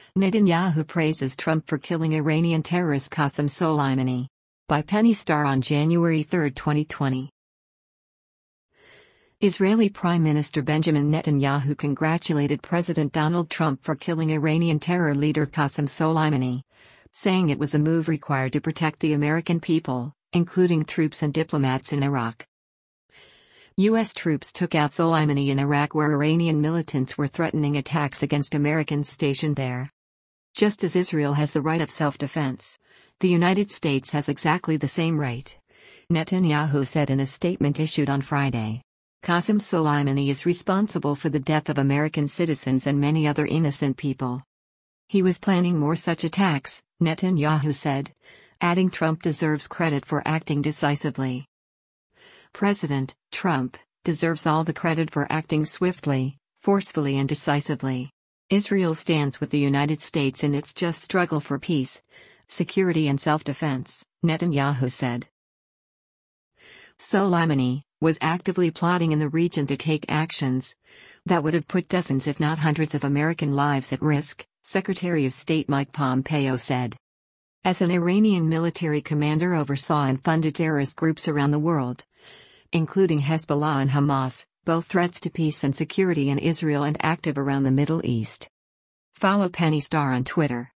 Netanyahu praises Trump for killing Iranian terrorist Qasem Soleimani. By Penny Starr on January 3, 2020. Israeli Prime Minister Benjamin Netanyahu congratulated President Donald Trump for killing Iranian terror leader Qasem Soleimani, saying it was a move required to protect the American people, including troops and diplomats in Iraq. U.S. troops took out Soleimani in Iraq, where Iranian militants were threatening attacks against Americans stationed there. Just as Israel has the right of self-defense, the United States has exactly the same right, Netanyahu said in a statement issued on Friday. Qasem Soleimani is responsible for the death of American citizens and many other innocent people. He was planning more such attacks, Netanyahu said, adding Trump deserves credit for acting decisively. President Trump deserves all the credit for acting swiftly, forcefully and decisively. Israel stands with the United States in its just struggle for peace, security and self-defense, Netanyahu said. Soleimani was actively plotting in the region to take actions that would have put dozens if not hundreds of American lives at risk, Secretary of State Mike Pompeo said. As an Iranian military commander oversaw and funded terrorist groups around the world, including Hezbollah and Hamas, both threats to peace and security in Israel and active around the Middle East. Follow Penny Starr on Twitter.